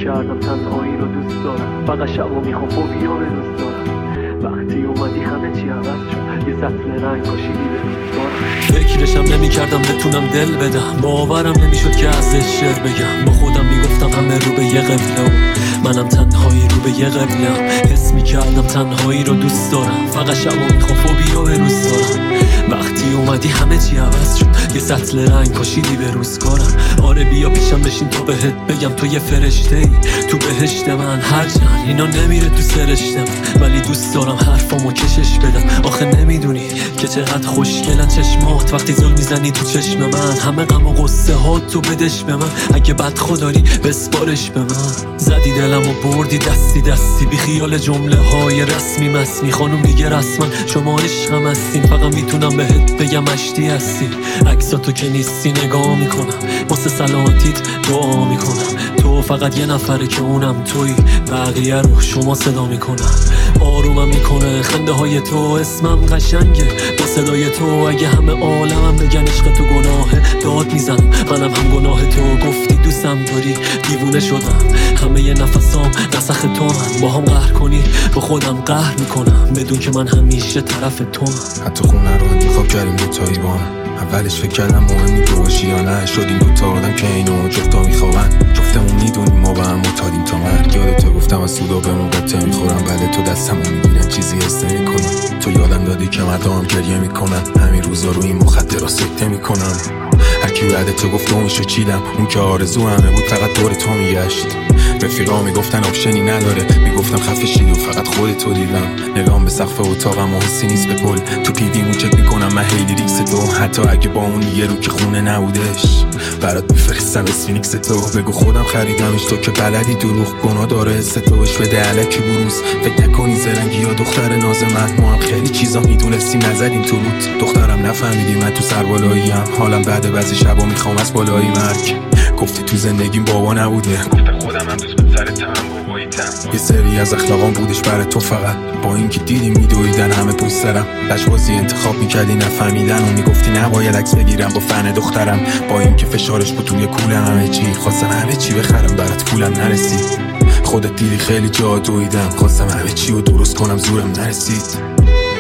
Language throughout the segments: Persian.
میکردم تنهایی رو دوست دارم، فقط شبا میخوام فوبیا به روز دارم. وقتی اومدی همه چی عوض شد، یه سطل رنگ کاشیدی به روز دارم. فکرشم نمیکردم بتونم دل بدم، باورم نمیشد که ازش شعر بگم. با خودم میگفتم همه رو به یه قبله و منم تنهایی رو به یه قبلم. حس میکردم تنهایی رو دوست دارم، فقط شبا میخوام فوبیا به روز دارم. وقتی اومدی همه چی عوض شد، یه سطل رنگ کاشیدی به روزگارم. آره بیا پیشم بشین تا بهت بگم تو یه فرشته ای تو بهشت من. هرچند اینا نمیره تو سرشتم، ولی دوست دارم حرفامو کشش بدم. آخه نمیدونی که چقدر خوشگلن چشمات وقتی زل میزنی تو چشم من. همه غم و قصه هات تو بدش به من، اگه بد خداری بسپارش به من. زدی دلم و بردی دستی دستی، بی خیال جمله های رسمی مسمی. خانم دیگه رسما شما عشقم هستین، فقط میتونم بهت بگم مشتی هستی. عکساتو که نیستی نگاه میکنم، واسه سلامتیت دعا میکنم. تو فقط یه نفره که اونم توی، بقیه رو شما صدا میکنن. آرومم میکنه خنده های تو، اسمم قشنگه با صدای تو. اگه همه عالمم بگن عشق تو گناهه، داد میزنم منم هم گناه تو. گفتی دوستم داری دیوونه شدم، همه یه نفسام نسخ تو من. با هم قهر کنی با خودم قهر میکنم، بدون که من همیشه طرف تو من. حتی خونه رو انتخاب کردیم دوتایی با هم، اولش فکر کردم مهمی تو باشی یا نه. شدیم دوتا آدم که اینو جفتا میخوابن، جفتمون میدونیم ما به هم معتادیم تا مرگ. یادت گفتم از سودا به موقت میخورم، بله تو دستمو میگیرن چیزی حس نمیکنم. تو یادم دادی که مردم هم گریه میکنن، همین روزا رو این مخدرها سکته میکنم. هرکی بعد تو گفت اونشو چیدم، اون که آرزو همه بود فقط دور تو میگشت. رفیقا میگفتن آپشنی نداره، میگفتم خفه شید و فقط خودتو دیدم. نگام به سقف اتاقم و حسی نیست به کل، تو پیویمو چک میکنم من هیلی ریکس تو. حتی اگه با اون یه رو که خونه نبودش، برات میفرستم اسفینیکس تو. بگو خودم خریدمش، تو که بلدی دروغ گناه داره حس توش بده علکی بروز. فکر نکنی زرنگی یا دختر ناز من، ما هم خیلی چیزا میدونستیم نزدیم تو رود. دخترم نفهمیدی من تو سربالاییم، حالم بعد بعضی شبا میخوام از بالایی مرگ. گفتی تو زندگیم بابا نبوده، گفتم خودم هم دوست پسرتم باباییتم. یه سری از اخلاقام بودش برای تو فقط، با اینکه دیدی میدویدن همه پشت سرم. لجبازی انتخاب میکردی نفهمیدن و میگفتی نباید عکس بگیرم با فن دخترم. با اینکه فشارش بود توی کولم همه چی، خواستم همه چی بخرم برات پولم نرسید. خودت دیدی خیلی جا دویدم، خواستم همه چی رو درست کنم زورم نرسید.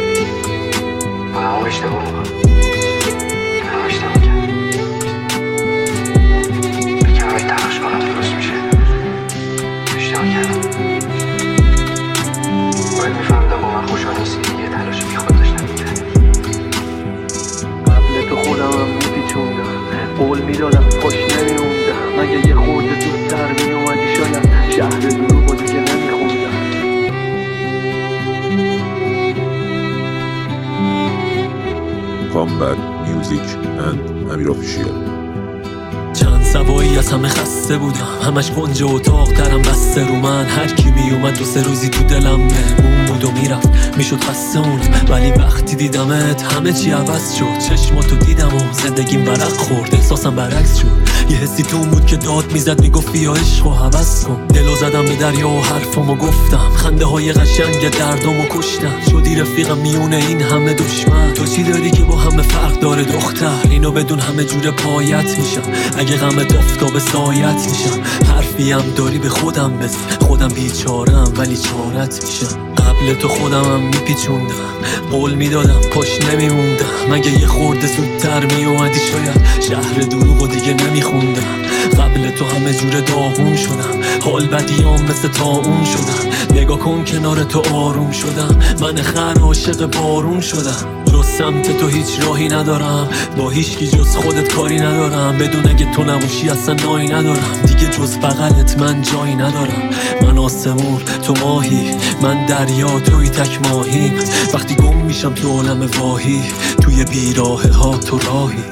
قول میدادم خوش نمیموندم، مگه یه خورده زودتر میومدی شاید شهر دروغ و دیگه نمیخوندم. Combat Music and Amir Official. چند سبایی از همه خسته بودم، همش گنج اتاق درم بسته رو من. هر کی میومد دو سه روزی تو دلم مهمون بود و میرفت، میشد خسته موند. ولی وقتی دیدمت همه چی عوض شد. چشماتو دیدم و زندگیم ورق خورد، احساسم برعکس شد. یه حسی تو بود که داد میزد میگفت بیا عشقو حوض کن. دلو زدم به دریا و حرفمو گفتم، خنده های قشنگ دردمو کشتم. شدی رفیقم میونه این همه دشمن. تو چی داری که با همه فرق داره دختر؟ اینو بدون همه جور پایت میشم، اگه غمت افتابه سایت میشم. حرفی هم داری به خودم بزن، خودم بیچارم ولی چارت میشم. قبل تو خودمم میپیچوندم، قول میدادم پاش نمیموندم. مگه یه خورده زودتر میومدی شاید شهر دروغ و دیگه نمیخوندم. قبل تو همه جور داغون شدم، حال بدیام مثل طاعون شدم. نگاه کن کنار تو آروم شدم، من خر عاشق بارون شدم. جز سمت تو هیچ راهی ندارم، با هیچکی جز خودت کاری ندارم. بدون اگه تو نباشی اصلا نایی ندارم دیگه، جز بغلت من جایی ندارم. من آسمون تو ماهی، من دریا توی تک ماهی. وقتی گم میشم تو عالم واهی، توی بیراه ها تو راهی.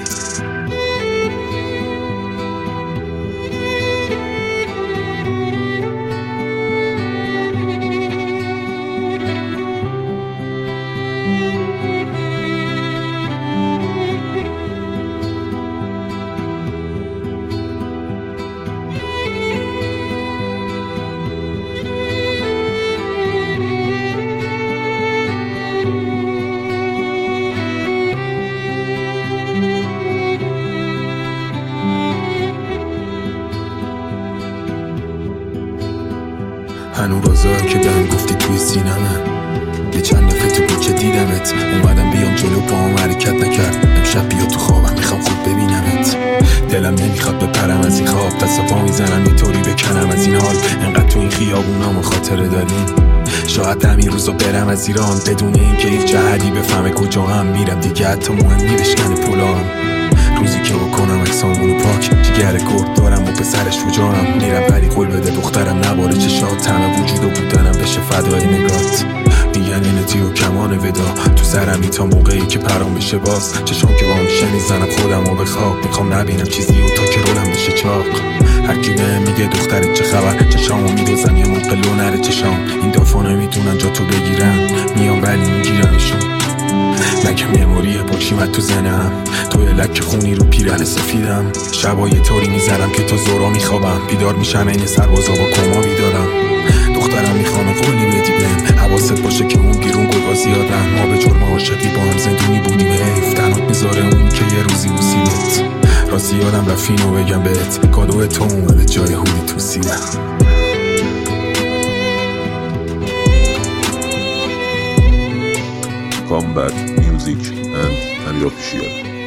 هنو رازایی که بهم گفتی توی سینمه. یه چند دفعه تو کوچه دیدمت، اومدم بیام جلو پاهم حرکت نکرد. امشب بیا تو خوابم، میخوام خوب ببینمت. دلم نمیخواد بپرم از این خواب، دست پا میزنم یه طوری بکنم از این حال. انقدر تو این خیابونامو خاطره داریم، شاید همین روزا برم از ایران بدون اینکه هیچ جهدی بفهمه کجا هم میرم. دیگه حتی مهم نی بشکنه پولام. روزی که بکنم اکسامونو پاک، جگر گرد دارم و پسرش شجاعم. میرم ولی قول بده دخترم نباره چشات، همه وجود و بودنم بشه فدای نگات. میگن اینتی و کمان ودا تو سرمی تا موقعی که پرام بشه باز. چشام که با هم میزنم خودم و به خواب، میخوام نبینم چیزی و تا که رولم بشه چاق. هرکی بهم میگه دخترت چه خبر، چشامو میدوزم یه موقع لو نره چشام. این دافا نمیتونن جا تو بگیرن، میام ولی میگیرمشون. مگه مموریه پاکیمت تو زنم، توی لک خونی رو پیرن سفیدم. شبا یه طوری میزنم که تا زورا میخوابم، بیدار میشم این سربازا با کما بیدارم. دخترم میخوام قولی بدی بهم، حواست باشه که اون بیرون گلگا زیادن. ما به جرم عاشقی با هم زندونی بودیم، حیف تنات میذاره اون که یه روزی موسیبت. راستی یادم رفت اینو بگم بهت، کادو تو اومده جای هودی تو سینم. Combat Music and Amir Official.